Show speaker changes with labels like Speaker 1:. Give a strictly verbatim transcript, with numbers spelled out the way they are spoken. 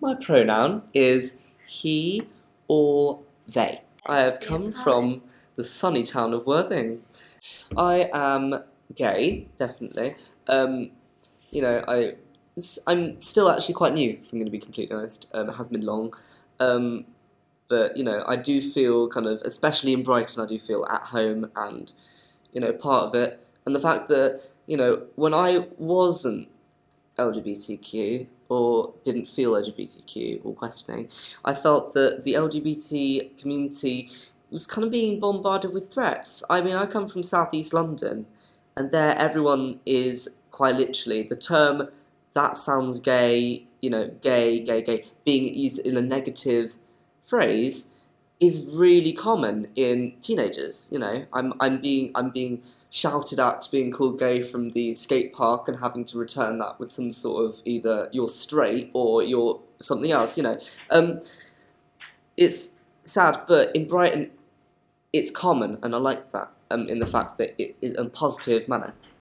Speaker 1: My pronoun is he or they. I have come from the sunny town of Worthing. I am gay, definitely. Um, you know, I, I'm still actually quite new, if I'm going to be completely honest. Um, it hasn't been long. Um, but, you know, I do feel kind of, especially in Brighton, I do feel at home and, you know, part of it. And the fact that, you know, when I wasn't L G B T Q or didn't feel L G B T Q or questioning, I felt that the L G B T community was kind of being bombarded with threats. I mean, I come from southeast London, and there everyone is quite literally the term that sounds gay, you know, gay, gay, gay, being used in a negative phrase is really common in teenagers. You know, I'm I'm being I'm being shouted at being called gay from the skate park and having to return that with some sort of either you're straight or you're something else. You know, um, it's sad, but in Brighton, it's common, and I like that. Um, in the fact that it's in a positive manner.